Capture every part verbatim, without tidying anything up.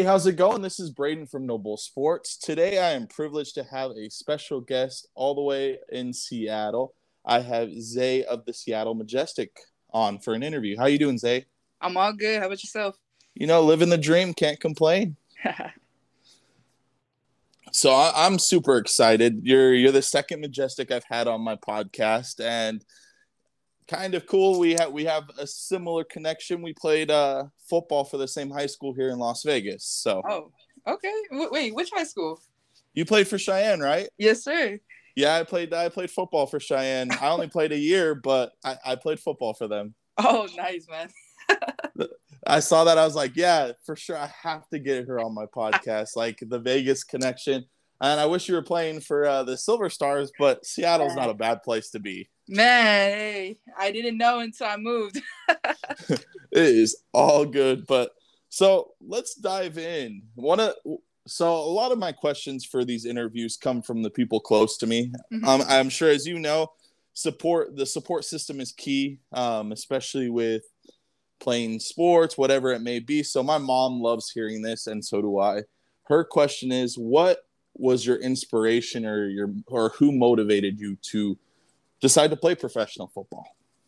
how's it going? This is Braden from Noble Sports. Today I am privileged to have a special guest all the way in Seattle. I have Zay of the Seattle Majestic on for an interview. How you doing, Zay? I'm all good. How about yourself? You know, living the dream, can't complain. So I, I'm super excited. You're you're the second Majestic I've had on my podcast, and kind of cool. We have we have a similar connection. We played uh, football for the same high school here in Las Vegas. So, oh, okay. W- wait, which high school? You played for Cheyenne, right? Yes, sir. Yeah, I played. I played football for Cheyenne. I only played a year, but I, I played football for them. Oh, nice, man. I saw that. I was like, yeah, for sure. I have to get her on my podcast, like the Vegas connection. And I wish you were playing for uh, the Silver Stars, but Seattle's not a bad place to be. Man, hey, I didn't know until I moved. It is all good. But so let's dive in. One of so a lot of my questions for these interviews come from the people close to me. Mm-hmm. Um, I'm sure, as you know, support the support system is key, um, especially with playing sports, whatever it may be. So my mom loves hearing this, and so do I. Her question is, what was your inspiration, or your or who motivated you to decide to play professional football?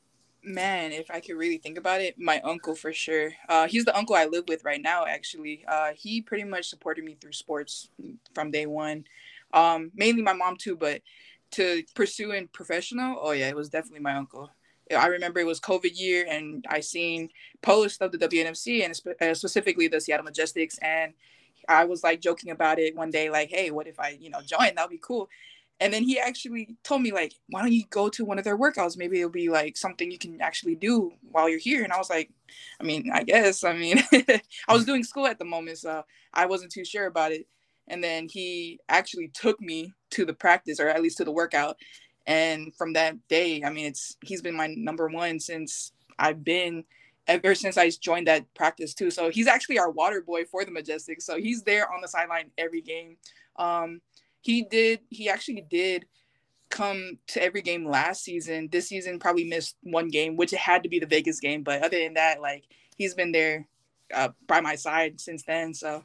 Man, if I could really think about it, my uncle for sure. Uh, he's the uncle I live with right now, actually. Uh, he pretty much supported me through sports from day one. Um, mainly my mom too, but to pursuing professional, oh yeah, it was definitely my uncle. I remember it was COVID year, and I seen posts of the W N F C and spe- uh, specifically the Seattle Majestics, and I was like joking about it one day, like, hey, what if I, you know, join? That'd be cool. And then he actually told me, like, why don't you go to one of their workouts? Maybe it'll be like something you can actually do while you're here. And I was like, I mean, I guess, I mean, I was doing school at the moment, so I wasn't too sure about it. And then he actually took me to the practice, or at least to the workout. And from that day, I mean, it's he's been my number one since I've been, ever since I joined that practice too. So he's actually our water boy for the Majestic. So he's there on the sideline every game. Um, he did, he actually did come to every game last season. This season probably missed one game, which it had to be the Vegas game. But other than that, like, he's been there uh, by my side since then. So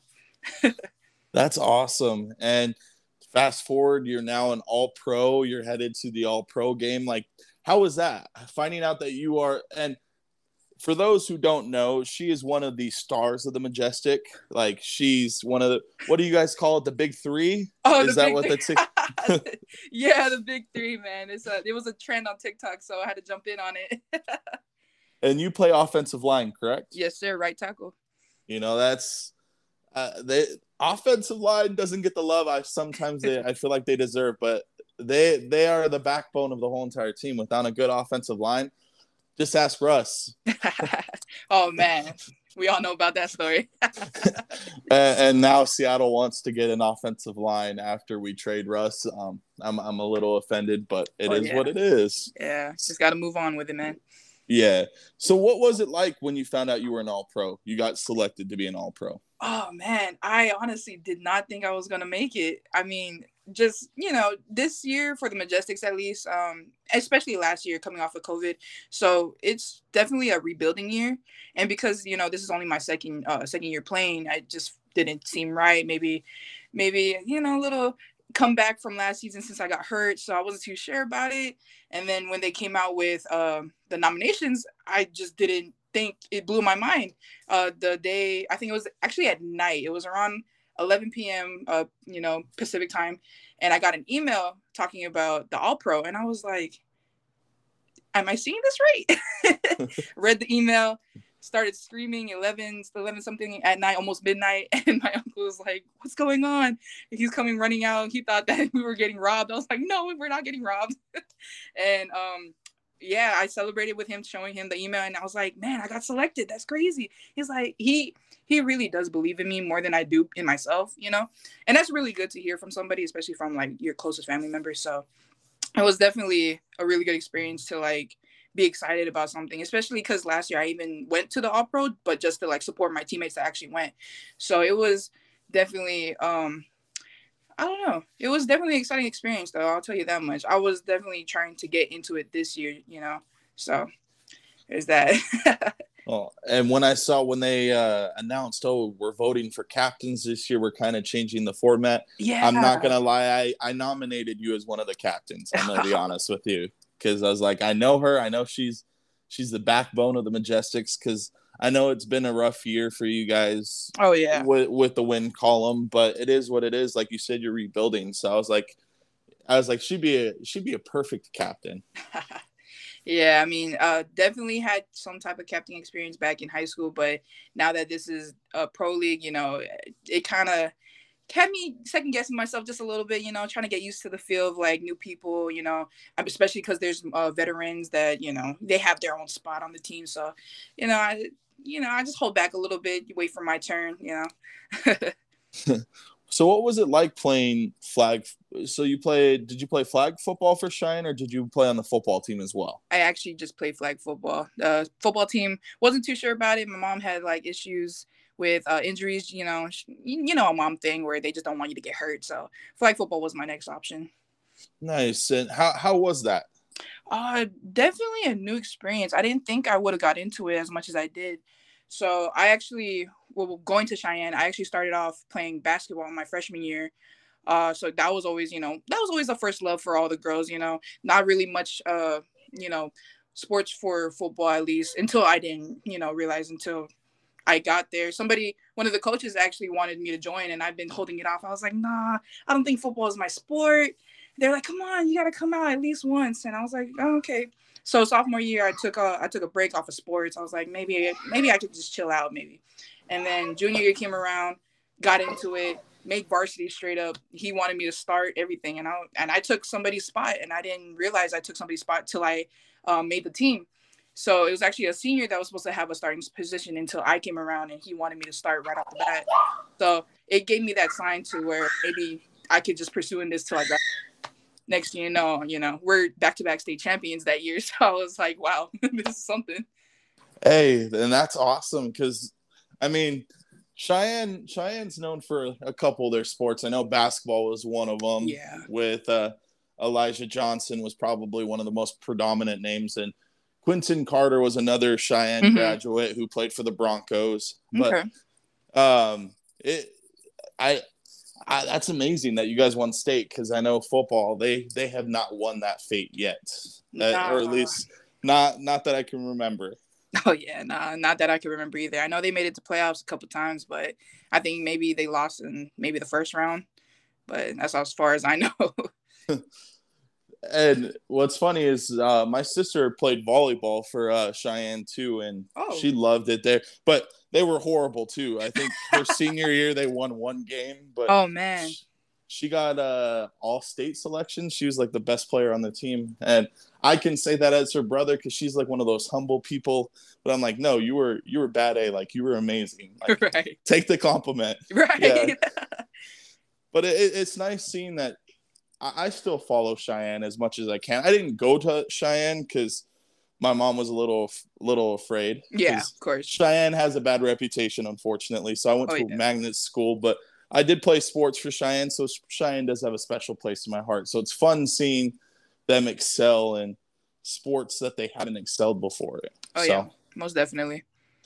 that's awesome. And fast forward, you're now an all-pro. You're headed to the all-pro game. Like, how was that? Finding out that you are, and for those who don't know, she is one of the stars of the Majestic. Like, she's one of the, what do you guys call it? The big three? Oh, is that what the t- yeah, the big three, man. It's a, it was a trend on TikTok, so I had to jump in on it. And you play offensive line, correct? Yes, sir. Right tackle. You know, that's uh, the offensive line doesn't get the love I sometimes they, I feel like they deserve, but they they are the backbone of the whole entire team. Without a good offensive line, just ask Russ. Oh, man. We all know about that story. and, and now Seattle wants to get an offensive line after we trade Russ. Um, I'm I'm a little offended, but it oh, is yeah. what it is. Yeah, just got to move on with it, man. Yeah. So what was it like when you found out you were an all-pro? You got selected to be an all-pro. Oh, man. I honestly did not think I was going to make it. I mean, just, you know, this year for the Majestics, at least, um, especially last year coming off of COVID. So it's definitely a rebuilding year. And because, you know, this is only my second uh, second year playing, I just didn't seem right. Maybe, maybe, you know, a little comeback from last season since I got hurt. So I wasn't too sure about it. And then when they came out with um, the nominations, I just didn't think, it blew my mind. Uh, the day, I think it was actually at night. It was around eleven p.m. Uh, you know, Pacific time, and I got an email talking about the All Pro, and I was like, "Am I seeing this right?" Read the email, started screaming eleven, eleven something at night, almost midnight, and my uncle was like, "What's going on?" He's coming running out. He thought that we were getting robbed. I was like, "No, we're not getting robbed." And um. yeah, I celebrated with him, showing him the email, and I was like, man, I got selected. That's crazy. He's like, he he really does believe in me more than I do in myself, you know? And that's really good to hear from somebody, especially from, like, your closest family members. So it was definitely a really good experience to, like, be excited about something, especially because last year I even went to the All-Pro, but just to, like, support my teammates that actually went. So it was definitely um I don't know. It was definitely an exciting experience, though. I'll tell you that much. I was definitely trying to get into it this year, you know. So there's that. Oh, and when I saw when they uh, announced, oh, we're voting for captains this year, we're kind of changing the format. I'm not Yeah. gonna lie, I, I nominated you as one of the captains. I'm gonna be honest with you because I was like, I know her, I know she's she's the backbone of the Majestics because I know it's been a rough year for you guys Oh yeah. with with the win column, but it is what it is. Like you said, you're rebuilding, so I was like, I was like, she'd be a she'd be a perfect captain. Yeah, I mean, uh, definitely had some type of captain experience back in high school, but now that this is a pro league, you know, it kind of had me second guessing myself just a little bit, you know, trying to get used to the feel of like new people, you know, especially because there's uh, veterans that, you know, they have their own spot on the team. So, you know, I, you know, I just hold back a little bit, wait for my turn, you know. So what was it like playing flag? So you played, did you play flag football for Cheyenne or did you play on the football team as well? I actually just played flag football. The uh, football team wasn't too sure about it. My mom had like issues with uh, injuries, you know, you know, a mom thing where they just don't want you to get hurt. So flag football was my next option. Nice. And how, how was that? Uh, definitely a new experience. I didn't think I would have got into it as much as I did. So I actually, well, going to Cheyenne, I actually started off playing basketball in my freshman year. Uh, so that was always, you know, that was always the first love for all the girls, you know, not really much, uh, you know, sports for football, at least until I didn't, you know, realize until I got there. Somebody, one of the coaches actually wanted me to join and I've been holding it off. I was like, nah, I don't think football is my sport. They're like, come on, you got to come out at least once. And I was like, oh, okay. So sophomore year, I took a, I took a break off of sports. I was like, maybe, maybe I could just chill out maybe. And then junior year came around, got into it, made varsity straight up. He wanted me to start everything. And I, and I took somebody's spot and I didn't realize I took somebody's spot till I um, made the team. So it was actually a senior that was supposed to have a starting position until I came around and he wanted me to start right off the bat. So it gave me that sign to where maybe I could just pursue in this till I got next thing you know, you know, we're back-to-back state champions that year. So I was like, wow, this is something. Hey, and that's awesome because, I mean, Cheyenne Cheyenne's known for a couple of their sports. I know basketball was one of them. Yeah. With uh, Elijah Johnson was probably one of the most predominant names, and Quinton Carter was another Cheyenne mm-hmm. graduate who played for the Broncos. But okay. um, it, I, I, that's amazing that you guys won state because I know football they they have not won that fate yet, nah. uh, or at least not not that I can remember. Oh yeah, nah, not that I can remember either. I know they made it to playoffs a couple times, but I think maybe they lost in maybe the first round. But that's as far as I know. And what's funny is uh, my sister played volleyball for uh, Cheyenne too, and oh. she loved it there. But they were horrible too. I think her senior year they won one game, but oh man, she, she got uh, all state selection. She was like the best player on the team, and I can say that as her brother because she's like one of those humble people. But I'm like, no, you were you were bad A, like you were amazing. Like, right. Take the compliment, right? Yeah. But it, it's nice seeing that. I still follow Cheyenne as much as I can. I didn't go to Cheyenne because my mom was a little little afraid. Yeah, of course. Cheyenne has a bad reputation, unfortunately. So I went oh, to yeah. a magnet school, but I did play sports for Cheyenne. So Cheyenne does have a special place in my heart. So it's fun seeing them excel in sports that they haven't excelled before. Oh, so, yeah, most definitely.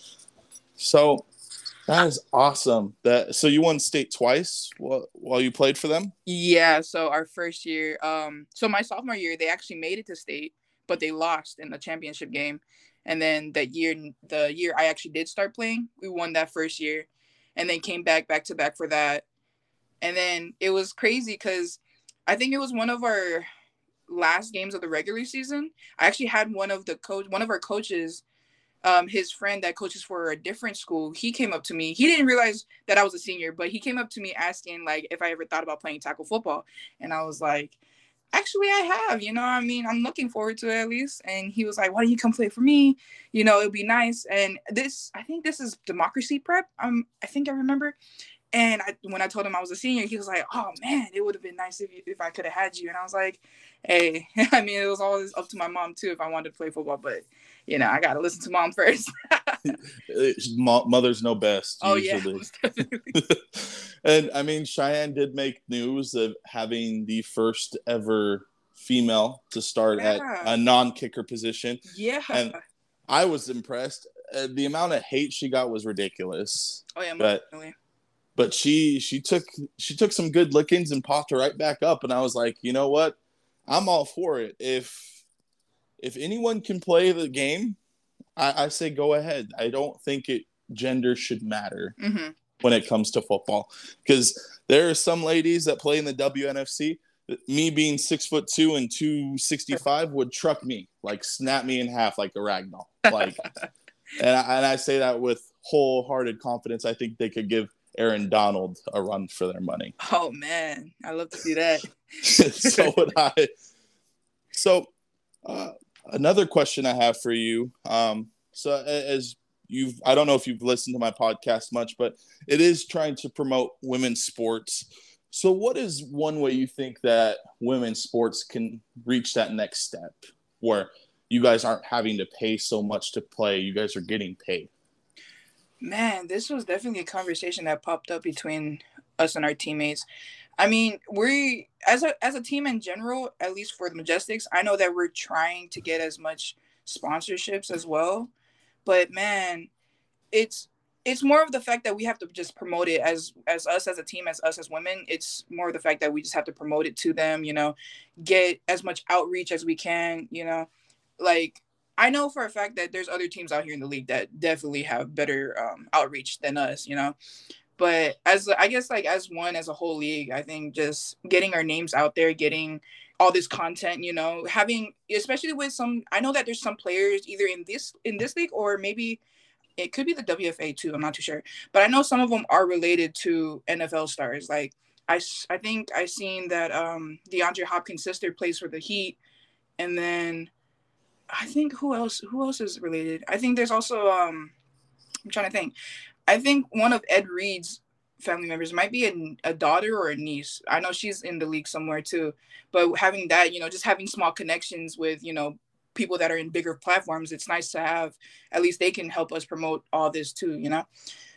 So that is awesome. That so you won state twice while, while you played for them? Yeah, so our first year, um, so my sophomore year, they actually made it to state, but they lost in the championship game. And then that year, the year I actually did start playing, we won that first year and then came back, back to back for that. And then it was crazy because I think it was one of our last games of the regular season. I actually had one of the coach, one of our coaches, Um, his friend that coaches for a different school, he came up to me. He didn't realize that I was a senior, but he came up to me asking, like, if I ever thought about playing tackle football. And I was like, actually, I have, you know, I mean, I'm looking forward to it at least. And he was like, why don't you come play for me? You know, it'd be nice. And this, I think this is democracy prep. Um, I think I remember. And I, when I told him I was a senior, he was like, oh, man, it would have been nice if you, if I could have had you. And I was like, hey, I mean, it was always up to my mom, too, if I wanted to play football. But, you know, I got to listen to mom first. Mothers know best. Oh, usually. Yeah. And, I mean, Cheyenne did make news of having the first ever female to start yeah. at a non-kicker position. Yeah. And I was impressed. uh, the amount of hate she got was ridiculous. Oh yeah, but definitely. but she she took she took some good lickings and popped right back up, and I was like, you know what, I'm all for it. If if anyone can play the game, I, I say go ahead. I don't think it gender should matter Mm-hmm. when it comes to football, because there are some ladies that play in the W N F C. Me being six foot two and two sixty five would truck me, like snap me in half like a ragdoll. Like, and I, and I say that with wholehearted confidence. I think they could give Aaron Donald a run for their money. Oh man, I love to see that. So would I. So uh, another question I have for you. Um, so as you've, I don't know if you've listened to my podcast much, but it is trying to promote women's sports. So what is one way you think that women's sports can reach that next step where you guys aren't having to pay so much to play? You guys are getting paid. Man, this was definitely a conversation that popped up between us and our teammates. I mean, we as a as a team in general, at least for the Majestics, I know that we're trying to get as much sponsorships as well. But man, it's it's more of the fact that we have to just promote it as as us as a team, as us as women. It's more of the fact that we just have to promote it to them, you know, get as much outreach as we can, you know. Like, I know for a fact that there's other teams out here in the league that definitely have better um, outreach than us, you know. But as I guess, like as one, as a whole league, I think just getting our names out there, getting all this content, you know, having, especially with some, I know that there's some players either in this in this league or maybe it could be the W F A too. I'm not too sure, but I know some of them are related to N F L stars. Like I, I think I seen that um, DeAndre Hopkins' sister plays for the Heat, and then I think who else? Who else is related? I think there's also um, I'm trying to think. I think one of Ed Reed's family members might be a, a daughter or a niece. I know she's in the league somewhere too. But having that, you know, just having small connections with, you know, people that are in bigger platforms, it's nice to have. At least they can help us promote all this too, you know.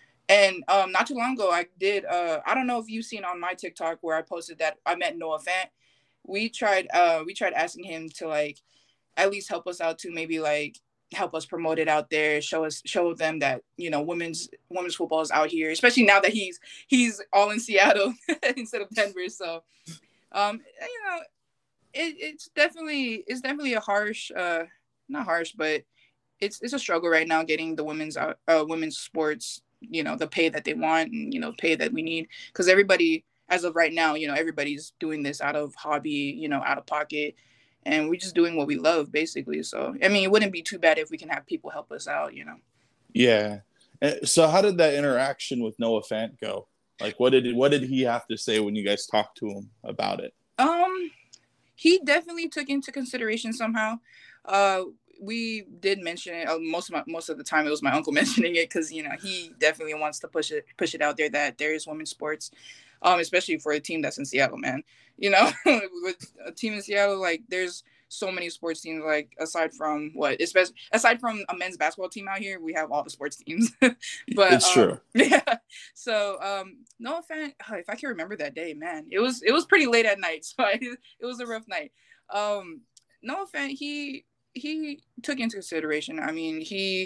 And um, not too long ago, I did. Uh, I don't know if you've seen on my TikTok where I posted that I met Noah Fant. We tried. Uh, we tried asking him to like at least help us out to maybe like help us promote it out there, show us, show them that, you know, women's women's football is out here, especially now that he's he's all in Seattle instead of Denver. So, um, you know, it, it's definitely it's definitely a harsh, uh, not harsh, but it's it's a struggle right now getting the women's uh, uh women's sports, you know, the pay that they want and, you know, pay that we need, because everybody as of right now, you know, everybody's doing this out of hobby, you know, out of pocket. And we're just doing what we love, basically. So, I mean, it wouldn't be too bad if we can have people help us out, you know? Yeah. So how did that interaction with Noah Fant go? Like, what did what did he have to say when you guys talked to him about it? Um, he definitely took into consideration somehow. Uh, we did mention it. Uh, most of my, most of the time, it was my uncle mentioning it because, you know, he definitely wants to push it push it out there that there is women's sports, um, especially for a team that's in Seattle, man. You know, with a team in Seattle, like there's so many sports teams. Like aside from what, especially aside from a men's basketball team out here, we have all the sports teams. But it's um, true. Yeah. So um, Noah Fant, if I can remember that day, man, it was it was pretty late at night, so I, it was a rough night. Um, Noah Fant, he he took into consideration. I mean, he.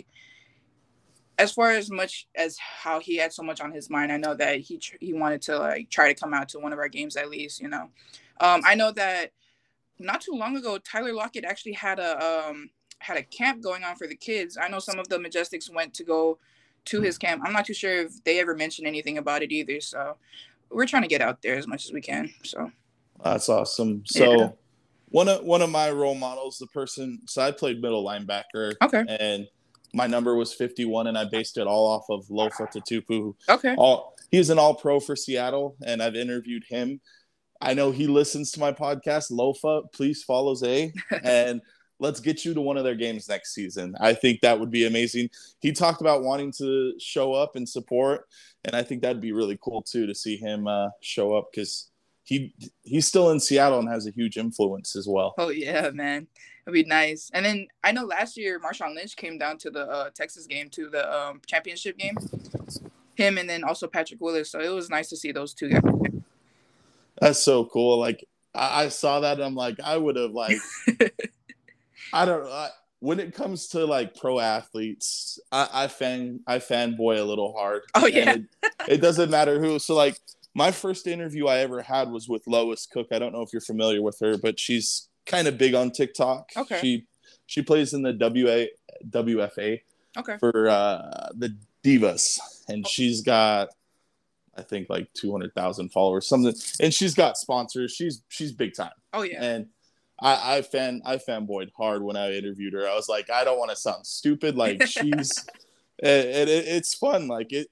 As far as much as how he had so much on his mind, I know that he tr- he wanted to like try to come out to one of our games at least, you know. Um, I know that not too long ago, Tyler Lockett actually had a um, had a camp going on for the kids. I know some of the Majestics went to go to his camp. I'm not too sure if they ever mentioned anything about it either. So we're trying to get out there as much as we can. So that's awesome. So yeah. one of one of my role models, the person, so I played middle linebacker. Okay. And my number was fifty-one, and I based it all off of Lofa Tatupu. Okay. All, he's an all-pro for Seattle, and I've interviewed him. I know he listens to my podcast. Lofa, please follow Zay, and let's get you to one of their games next season. I think that would be amazing. He talked about wanting to show up and support, and I think that'd be really cool, too, to see him uh, show up because he he's still in Seattle and has a huge influence as well. Oh, yeah, man. It'd be nice. And then I know last year Marshawn Lynch came down to the uh, Texas game, to the um, championship game. Him and then also Patrick Willis. So it was nice to see those two guys. That's so cool. Like I, I saw that and I'm like, I would have like, I don't know. I, when it comes to like pro athletes, I, I fan I fanboy a little hard. Oh yeah. And it, it doesn't matter who. So like my first interview I ever had was with Lois Cook. I don't know if you're familiar with her, but she's kind of big on TikTok. Okay. She she plays in the W A W F A Okay. for uh, the Divas, and she's got I think like two hundred thousand followers, something, and she's got sponsors. She's she's big time. Oh yeah. And I, I fan I fanboyed hard when I interviewed her. I was like, I don't want to sound stupid. Like she's, and it, it, it's fun. Like it,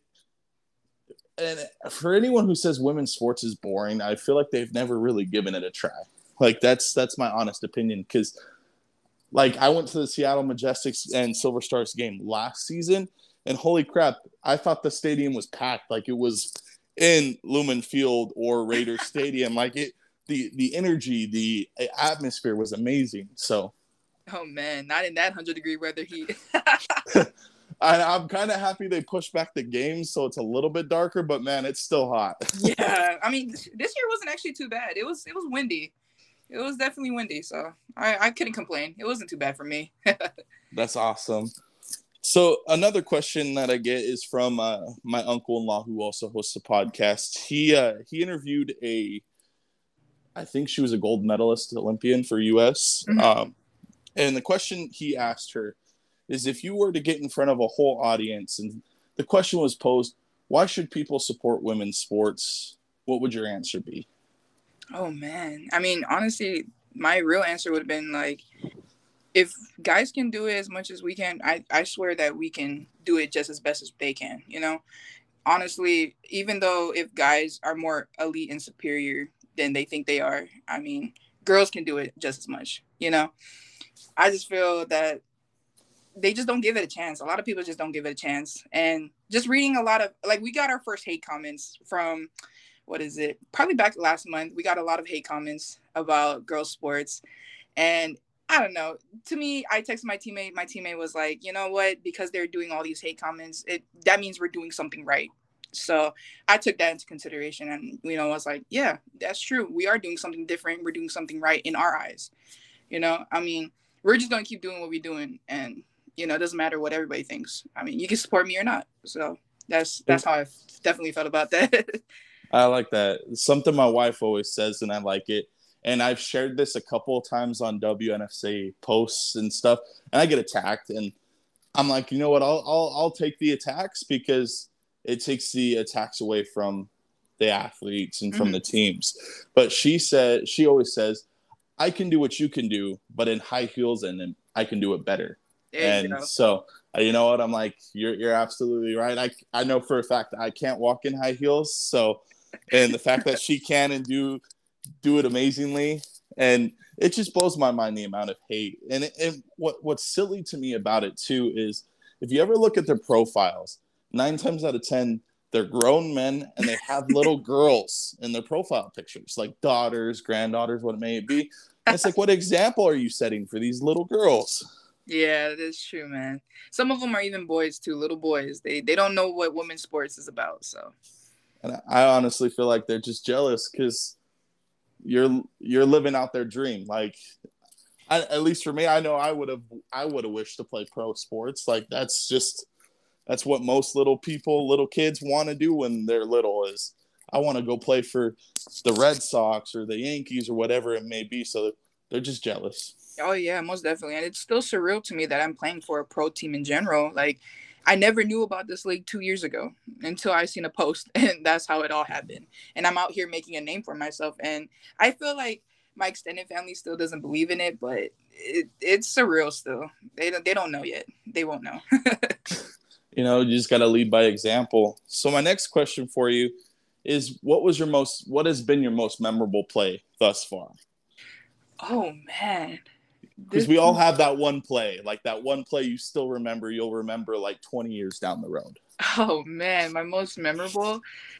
and for anyone who says women's sports is boring, I feel like they've never really given it a try. Like that's that's my honest opinion. Because, like, I went to the Seattle Majestics and Silver Stars game last season, and holy crap, I thought the stadium was packed. Like it was in Lumen Field or Raider Stadium. Like it. The the energy, the atmosphere was amazing. So, oh man, not in that hundred degree weather heat. I, I'm kind of happy they pushed back the game, so it's a little bit darker. But man, it's still hot. Yeah, I mean, this year wasn't actually too bad. It was it was windy. It was definitely windy, so I I couldn't complain. It wasn't too bad for me. That's awesome. So another question that I get is from uh, my uncle-in-law, who also hosts a podcast. He uh, he interviewed a. I think she was a gold medalist Olympian for U S Mm-hmm. Um, and the question he asked her is, if you were to get in front of a whole audience and the question was posed, why should people support women's sports? What would your answer be? Oh, man. I mean, honestly, my real answer would have been like, if guys can do it as much as we can, I, I swear that we can do it just as best as they can, you know? Honestly, even though if guys are more elite and superior than they think they are, I mean, girls can do it just as much, you know? I just feel that they just don't give it a chance. A lot of people just don't give it a chance. And just reading a lot of, like, we got our first hate comments from, what is it? Probably back last month. We got a lot of hate comments about girls' sports. And I don't know. To me, I texted my teammate. My teammate was like, you know what? Because they're doing all these hate comments, it that means we're doing something right. So I took that into consideration, and, you know, I was like, yeah, that's true. We are doing something different. We're doing something right in our eyes. You know, I mean, we're just going to keep doing what we're doing. And, you know, it doesn't matter what everybody thinks. I mean, you can support me or not. So that's that's how I definitely felt about that. I like that. Something my wife always says, and I like it. And I've shared this a couple of times on W N F C posts and stuff, and I get attacked. And I'm like, you know what? I'll I'll, I'll take the attacks, because it takes the attacks away from the athletes and from mm-hmm. the teams. But she said, she always says, I can do what you can do, but in high heels, and I can do it better. There and so, you know what? I'm like, you're you're absolutely right. I, I know for a fact that I can't walk in high heels. So, and the fact that she can and do do it amazingly, and it just blows my mind, the amount of hate. And, it, and what what's silly to me about it too is, if you ever look at their profiles, nine times out of ten, they're grown men, and they have little girls in their profile pictures, like daughters, granddaughters, what it may be. And it's like, what example are you setting for these little girls? Yeah, that's true, man. Some of them are even boys too, little boys. They they don't know what women's sports is about. So, and I honestly feel like they're just jealous, because you're you're living out their dream. Like, I, at least for me, I know I would have I would have wished to play pro sports. Like, that's just that's what most little people, little kids want to do when they're little. Is I want to go play for the Red Sox or the Yankees or whatever it may be. So they're just jealous. Oh yeah, most definitely. And it's still surreal to me that I'm playing for a pro team in general. Like, I never knew about this league two years ago until I seen a post, and that's how it all happened. And I'm out here making a name for myself. And I feel like my extended family still doesn't believe in it, but it, it's surreal still. They don't, they don't know yet. They won't know. You know, you just got to lead by example. So my next question for you is, what was your most, what has been your most memorable play thus far? Oh, man. Because we all have that one play, like that one play you still remember, you'll remember like twenty years down the road. Oh, man, my most memorable.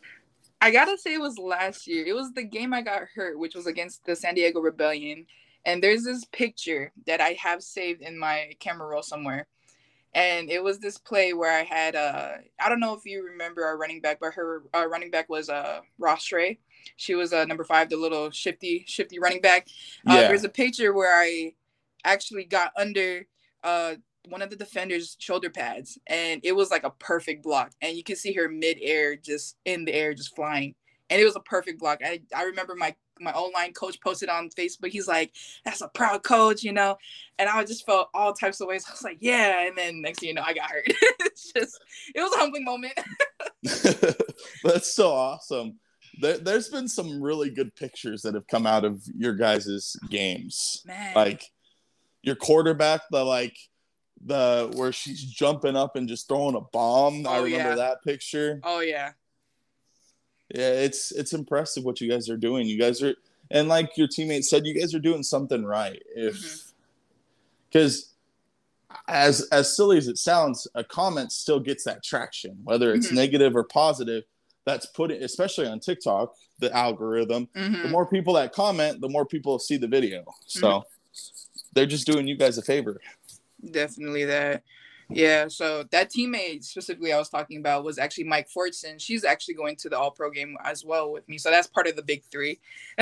I got to say it was last year. It was the game I got hurt, which was against the San Diego Rebellion. And there's this picture that I have saved in my camera roll somewhere. And it was this play where I had, uh, I don't know if you remember our running back, but her uh, running back was uh, Ross Ray. She was uh, number five, the little shifty, shifty running back. Uh, yeah. There's a picture where I actually got under uh one of the defenders' shoulder pads, and it was like a perfect block. And you could see her mid-air, just in the air, just flying. And it was a perfect block. I, I remember my my online coach posted on Facebook. He's like, "That's a proud coach," you know. And I just felt all types of ways. I was like, "Yeah." And then next thing you know, I got hurt. It's just, it was a humbling moment. That's so awesome. There, there's been some really good pictures that have come out of your guys' games. Man. Like your quarterback, the like the where she's jumping up and just throwing a bomb. Oh, I remember yeah. that picture. Oh yeah. Yeah, it's it's impressive what you guys are doing. You guys are, and like your teammates said, you guys are doing something right. If because mm-hmm. as as silly as it sounds, a comment still gets that traction, whether it's mm-hmm. negative or positive. That's put it, especially on TikTok, the algorithm. Mm-hmm. The more people that comment, the more people see the video. So mm-hmm. they're just doing you guys a favor. Definitely that. Yeah, so that teammate specifically I was talking about was actually Mike Fortson. She's actually going to the All-Pro game as well with me. So that's part of the big three.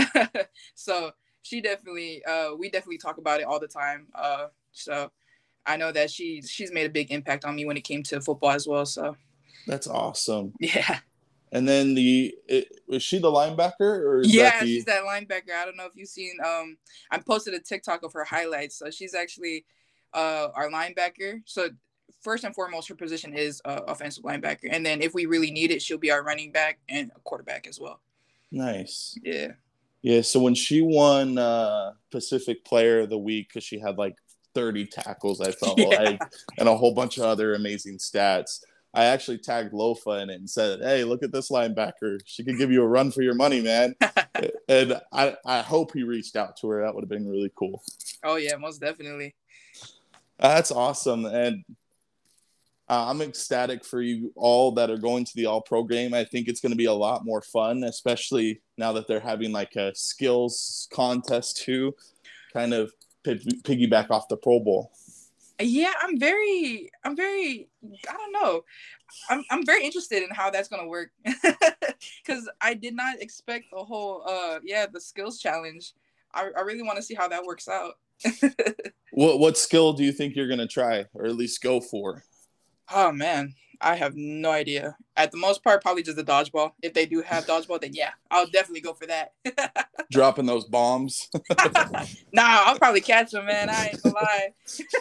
So she definitely, uh, we definitely talk about it all the time. Uh, so I know that she, she's made a big impact on me when it came to football as well. So that's awesome. Yeah. And then the it, was she the linebacker or is yeah, that the... she's that linebacker. I don't know if you've seen. Um, I posted a TikTok of her highlights. So she's actually uh our linebacker. So first and foremost, her position is uh, offensive linebacker, and then if we really need it, she'll be our running back and a quarterback as well. Nice. Yeah. Yeah. So when she won uh, Pacific Player of the Week because she had like thirty tackles, I felt yeah. like, and a whole bunch of other amazing stats. I actually tagged Lofa in it and said, "Hey, look at this linebacker. She could give you a run for your money, man." And I, I hope he reached out to her. That would have been really cool. Oh, yeah, most definitely. That's awesome. And uh, I'm ecstatic for you all that are going to the All-Pro game. I think it's going to be a lot more fun, especially now that they're having like a skills contest too, kind of p- piggyback off the Pro Bowl. Yeah, I'm very, I'm very, I don't know. I'm I'm very interested in how that's going to work because I did not expect the whole, uh, yeah, the skills challenge. I, I really want to see how that works out. What what skill do you think you're going to try or at least go for? Oh, man, I have no idea. At the most part, probably just the dodgeball. If they do have dodgeball, then yeah, I'll definitely go for that. Dropping those bombs. Nah, I'll probably catch them, man. I ain't gonna lie.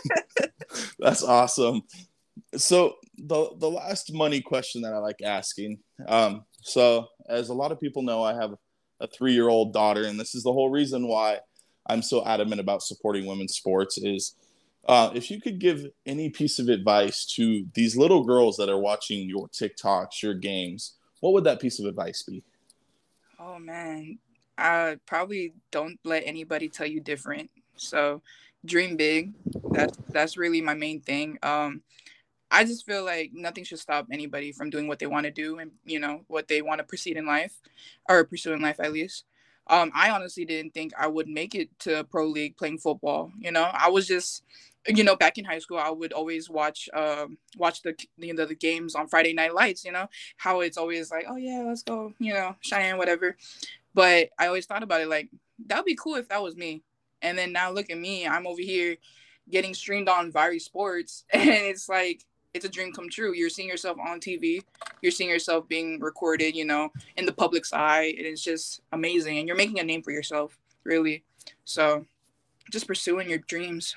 That's awesome. So the the last money question that I like asking. Um, so as a lot of people know, I have a three-year-old daughter, and this is the whole reason why I'm so adamant about supporting women's sports is uh, if you could give any piece of advice to these little girls that are watching your TikToks, your games, what would that piece of advice be? Oh, man. I probably don't let anybody tell you different. So dream big. That's, that's really my main thing. Um, I just feel like nothing should stop anybody from doing what they want to do and, you know, what they want to proceed in life or pursue in life, at least. Um, I honestly didn't think I would make it to a pro league playing football. You know, I was just, you know, back in high school, I would always watch, um, watch the, you know, the games on Friday Night Lights, you know, how it's always like, oh yeah, let's go, you know, Cheyenne, whatever. But I always thought about it like, that'd be cool if that was me. And then now look at me, I'm over here getting streamed on Vari Sports. And it's like, it's a dream come true. You're seeing yourself on T V. You're seeing yourself being recorded, you know, in the public's eye. It is just amazing. And you're making a name for yourself, really. So just pursuing your dreams.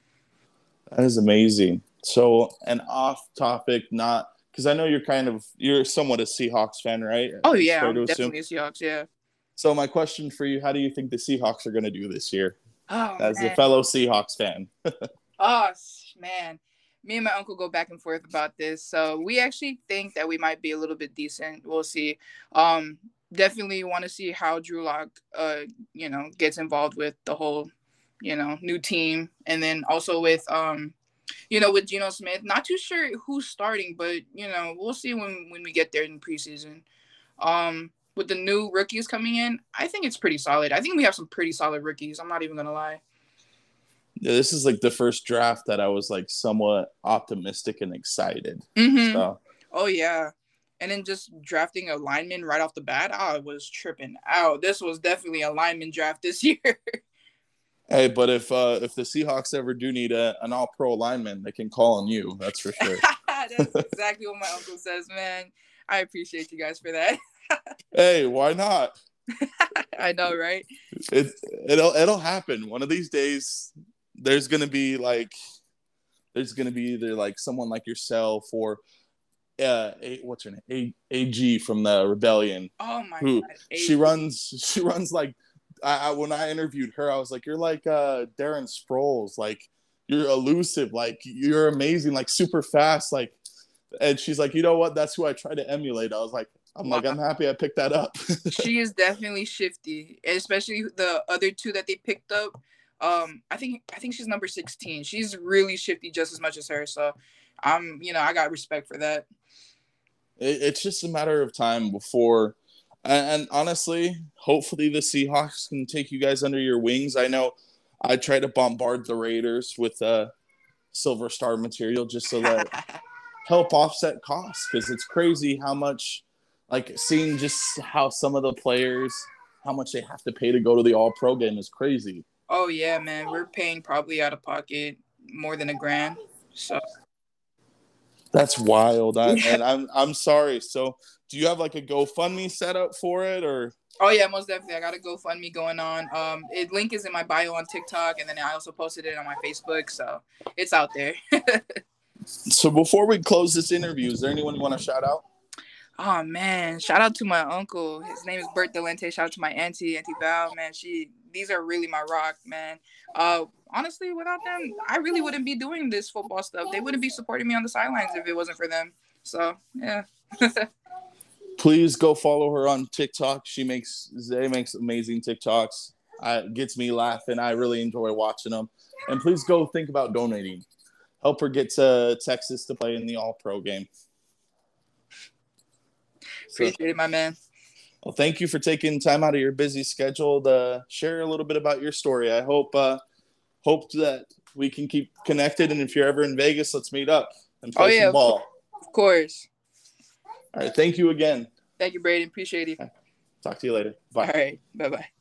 That is amazing. So an off topic, not because I know you're kind of, you're somewhat a Seahawks fan, right? Oh, yeah. I'm definitely a Seahawks, yeah. So my question for you, how do you think the Seahawks are going to do this year? Oh, as man. a fellow Seahawks fan? Oh, man. Me and my uncle go back and forth about this. So we actually think that we might be a little bit decent. We'll see. Um, definitely want to see how Drew Lock, uh, you know, gets involved with the whole, you know, new team. And then also with, um, you know, with Geno Smith. Not too sure who's starting, but, you know, we'll see when, when we get there in preseason. Um, with the new rookies coming in, I think it's pretty solid. I think we have some pretty solid rookies. I'm not even going to lie. Yeah, this is like the first draft that I was like somewhat optimistic and excited. Mm-hmm. So. Oh, yeah. And then just drafting a lineman right off the bat, I was tripping out. This was definitely a lineman draft this year. Hey, but if uh, if the Seahawks ever do need a, an all pro lineman, they can call on you. That's for sure. That's exactly what my uncle says, man. I appreciate you guys for that. Hey, why not? I know, right? It it'll it'll happen one of these days. There's gonna be like, there's gonna be either like someone like yourself or uh, a, what's her name, a, AG from the Rebellion. Oh my who god, she runs. She runs like I, I when I interviewed her, I was like, you're like uh, Darren Sproles, like you're elusive, like you're amazing, like super fast, like. And she's like, you know what? That's who I try to emulate. I was like, I'm wow. like, I'm happy I picked that up. She is definitely shifty, especially the other two that they picked up. Um, I think I think she's number sixteen. She's really shifty just as much as her. So, I'm, you know, I got respect for that. It, it's just a matter of time before, and, and honestly, hopefully the Seahawks can take you guys under your wings. I know I try to bombard the Raiders with uh, Silver Star material just so that help offset costs, because it's crazy how much, like seeing just how some of the players, how much they have to pay to go to the All-Pro game is crazy. Oh yeah, man, we're paying probably out of pocket more than a grand. So that's wild. I, and I'm I'm sorry. So do you have like a GoFundMe set up for it, or? Oh yeah, most definitely. I got a GoFundMe going on. Um, it link is in my bio on TikTok, and then I also posted it on my Facebook, so it's out there. So before we close this interview, is there anyone you want to shout out? Oh man, shout out to my uncle. His name is Bert Delente. Shout out to my auntie, Auntie Val. Man, she these are really my rock, man. Uh, honestly, without them, I really wouldn't be doing this football stuff. They wouldn't be supporting me on the sidelines if it wasn't for them. So yeah. Please go follow her on TikTok. She makes Zay makes amazing TikToks. Uh, gets me laughing. I really enjoy watching them. And please go think about donating. Help her get to Texas to play in the All-Pro game. Appreciate so, it, my man. Well, thank you for taking time out of your busy schedule to share a little bit about your story. I hope uh, hope that we can keep connected. And if you're ever in Vegas, let's meet up and play oh, yeah, some ball. Of course. All right. Thank you again. Thank you, Brady. Appreciate it. Talk to you later. Bye. All right. Bye-bye.